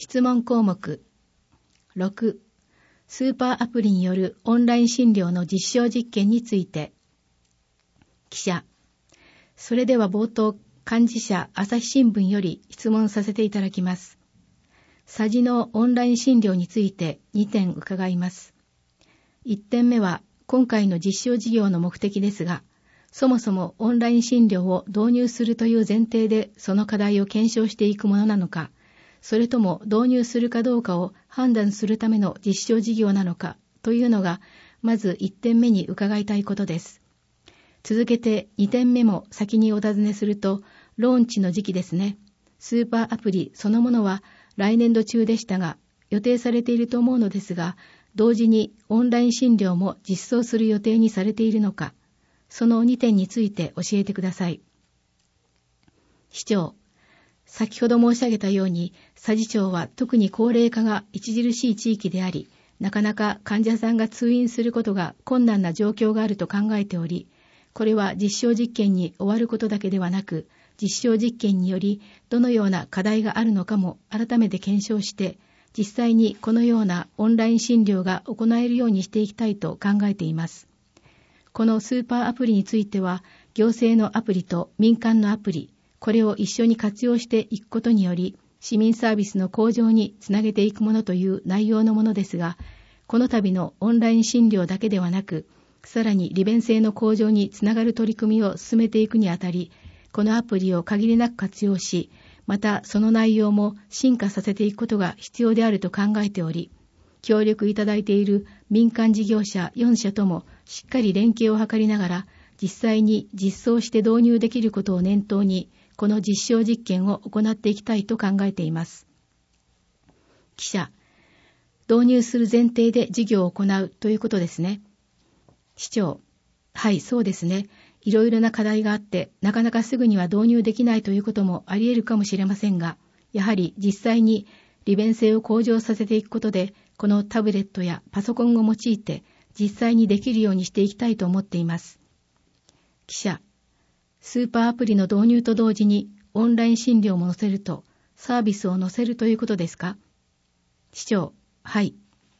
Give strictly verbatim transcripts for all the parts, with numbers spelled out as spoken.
質問項目ろく、スーパーアプリによるオンライン診療の実証実験について。記者、それでは冒頭、幹事社朝日新聞より質問させていただきます。佐治のオンライン診療についてにてん伺います。いってんめは今回の実証事業の目的ですが、そもそもオンライン診療を導入するという前提でその課題を検証していくものなのか、それとも導入するかどうかを判断するための実証事業なのかというのが、まずいってんめに伺いたいことです。続けてにてんめも先にお尋ねすると、ローンチの時期ですね。スーパーアプリそのものは来年度中でしたが、予定されていると思うのですが、同時にオンライン診療も実装する予定にされているのか、そのにてんについて教えてください。市長、先ほど申し上げたように、佐治町は特に高齢化が著しい地域であり、なかなか患者さんが通院することが困難な状況があると考えており、これは実証実験に終わることだけではなく、実証実験によりどのような課題があるのかも改めて検証して、実際にこのようなオンライン診療が行えるようにしていきたいと考えています。このスーパーアプリについては、行政のアプリと民間のアプリ、これを一緒に活用していくことにより、市民サービスの向上につなげていくものという内容のものですが、この度のオンライン診療だけではなく、さらに利便性の向上につながる取り組みを進めていくにあたり、このアプリを限りなく活用し、またその内容も進化させていくことが必要であると考えており、協力いただいている民間事業者よんしゃともしっかり連携を図りながら、実際に実装して導入できることを念頭に、この実証実験を行っていきたいと考えています。記者、導入する前提で事業を行うということですね。市長、はい、そうですね。いろいろな課題があって、なかなかすぐには導入できないということもあり得るかもしれませんが、やはり実際に利便性を向上させていくことで、このタブレットやパソコンを用いて実際にできるようにしていきたいと思っています。記者、スーパーアプリの導入と同時にオンライン診療も載せると、サービスを載せるということですか？市長、はい。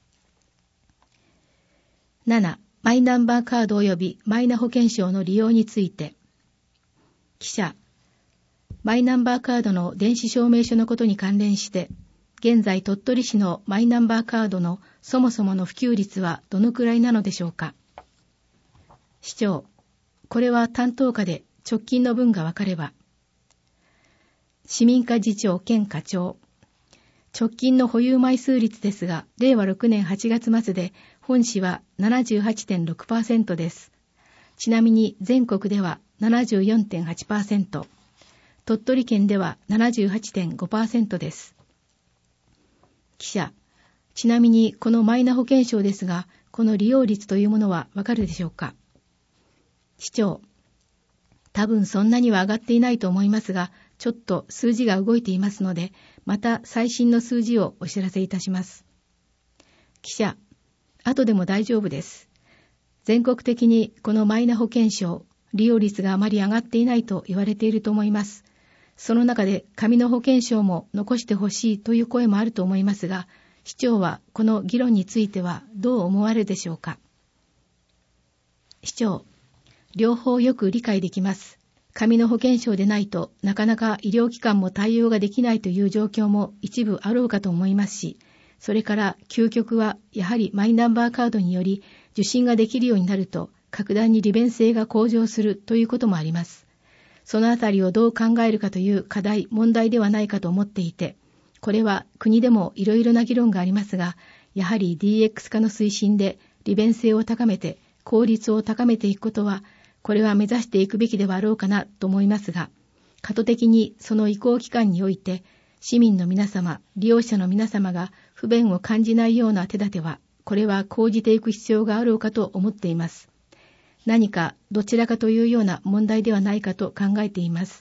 なな、マイナンバーカード及びマイナ保険証の利用について。記者、マイナンバーカードの電子証明書のことに関連して、現在鳥取市のマイナンバーカードのそもそもの普及率はどのくらいなのでしょうか。市長、これは担当課で直近の分が分かれば。市民課次長兼課長、直近の保有枚数率ですが、れいわろくねんはちがつ末で本市は ななじゅうはちてんろくパーセント です。ちなみに全国では ななじゅうよんてんはちパーセント、鳥取県では ななじゅうはちてんごパーセント です。記者、ちなみにこのマイナ保険証ですが、この利用率というものはわかるでしょうか。市長、多分そんなには上がっていないと思いますが、ちょっと数字が動いていますので、また最新の数字をお知らせいたします。記者、後でも大丈夫です。全国的にこのマイナ保険証、利用率があまり上がっていないと言われていると思います。その中で紙の保険証も残してほしいという声もあると思いますが、市長はこの議論についてはどう思われるでしょうか。市長、両方よく理解できます。紙の保険証でないとなかなか医療機関も対応ができないという状況も一部あろうかと思いますし、それから究極はやはりマイナンバーカードにより受診ができるようになると格段に利便性が向上するということもあります。そのあたりをどう考えるかという課題、問題ではないかと思っていて、これは国でもいろいろな議論がありますが、やはり ディーエックス 化の推進で利便性を高めて効率を高めていくことは、これは目指していくべきではあろうかなと思いますが、過渡的にその移行期間において、市民の皆様、利用者の皆様が不便を感じないような手立ては、これは講じていく必要があろうかと思っています。何かどちらかというような問題ではないかと考えています。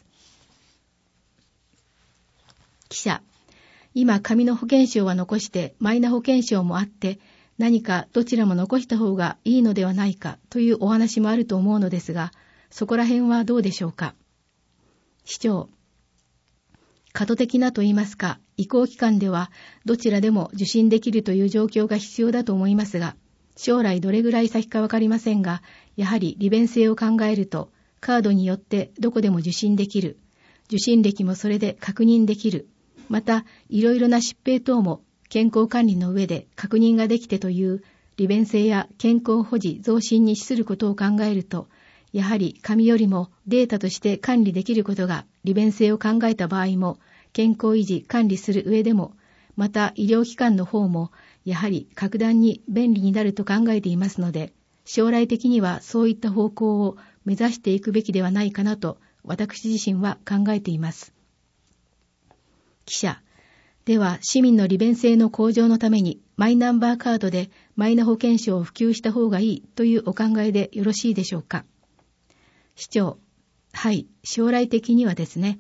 記者、今紙の保険証は残してマイナ保険証もあって、何かどちらも残した方がいいのではないかというお話もあると思うのですが、そこら辺はどうでしょうか。市長、 過渡的なといいますか、移行期間ではどちらでも受診できるという状況が必要だと思いますが、将来どれぐらい先かわかりませんが、やはり利便性を考えると、カードによってどこでも受診できる。受診歴もそれで確認できる。また、いろいろな疾病等も健康管理の上で確認ができてという利便性や健康保持増進に資することを考えると、やはり紙よりもデータとして管理できることが利便性を考えた場合も、健康維持管理する上でも、また医療機関の方もやはり格段に便利になると考えていますので、将来的にはそういった方向を目指していくべきではないかなと私自身は考えています。記者、では市民の利便性の向上のためにマイナンバーカードでマイナ保険証を普及した方がいいというお考えでよろしいでしょうか。市長、はい、将来的にはですね。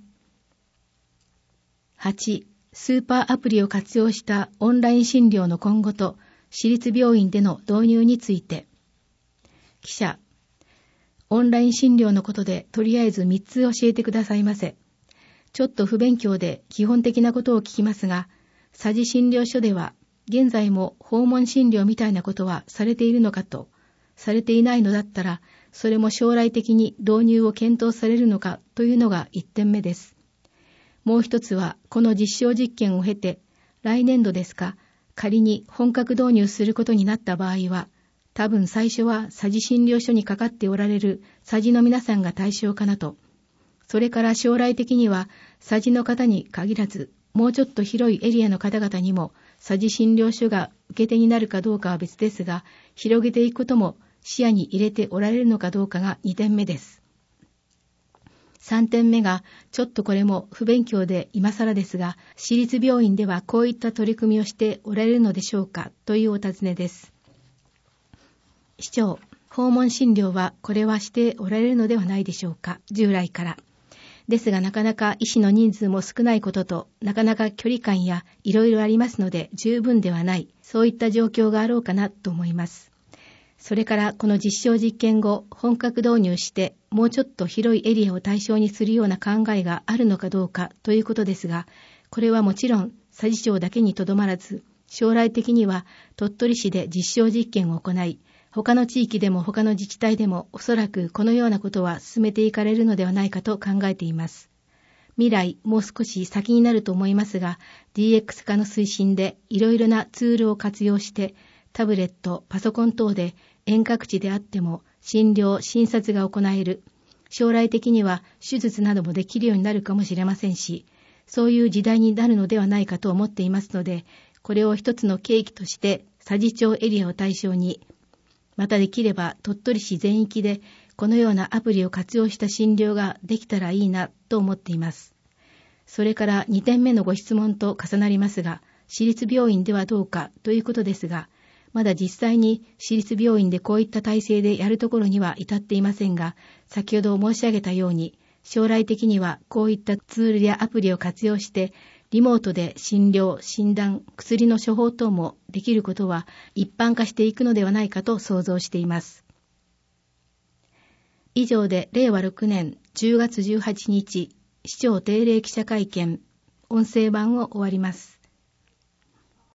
はち、スーパーアプリを活用したオンライン診療の今後と私立病院での導入について。記者、オンライン診療のことでとりあえずみっつ教えてくださいませ。ちょっと不勉強で基本的なことを聞きますが、佐治診療所では現在も訪問診療みたいなことはされているのかと、されていないのだったら、それも将来的に導入を検討されるのかというのが一点目です。もう一つは、この実証実験を経て、来年度ですか、仮に本格導入することになった場合は、多分最初は佐治診療所にかかっておられる佐治の皆さんが対象かなと。それから将来的には、佐治の方に限らず、もうちょっと広いエリアの方々にも、佐治診療所が受け手になるかどうかは別ですが、広げていくことも視野に入れておられるのかどうかがにてんめです。さんてんめが、ちょっとこれも不勉強で今更ですが、私立病院ではこういった取り組みをしておられるのでしょうかというお尋ねです。市長、訪問診療はこれはしておられるのではないでしょうか、従来から。ですがなかなか医師の人数も少ないことと、なかなか距離感やいろいろありますので十分ではない、そういった状況があろうかなと思います。それからこの実証実験後、本格導入してもうちょっと広いエリアを対象にするような考えがあるのかどうかということですが、これはもちろん佐治町だけにとどまらず、将来的には鳥取市で実証実験を行い、他の地域でも他の自治体でもおそらくこのようなことは進めていかれるのではないかと考えています。未来もう少し先になると思いますが、 ディーエックス 化の推進でいろいろなツールを活用してタブレット、パソコン等で遠隔地であっても診療、診察が行える。将来的には手術などもできるようになるかもしれませんし、そういう時代になるのではないかと思っていますので、これを一つの契機として佐治町エリアを対象に、またできれば鳥取市全域でこのようなアプリを活用した診療ができたらいいなと思っています。それからにてんめのご質問と重なりますが、私立病院ではどうかということですが、まだ実際に私立病院でこういった体制でやるところには至っていませんが、先ほど申し上げたように、将来的にはこういったツールやアプリを活用して、リモートで診療、診断、薬の処方等もできることは一般化していくのではないかと想像しています。以上でれいわろくねんじゅうがつじゅうはちにち、市長定例記者会見、音声版を終わります。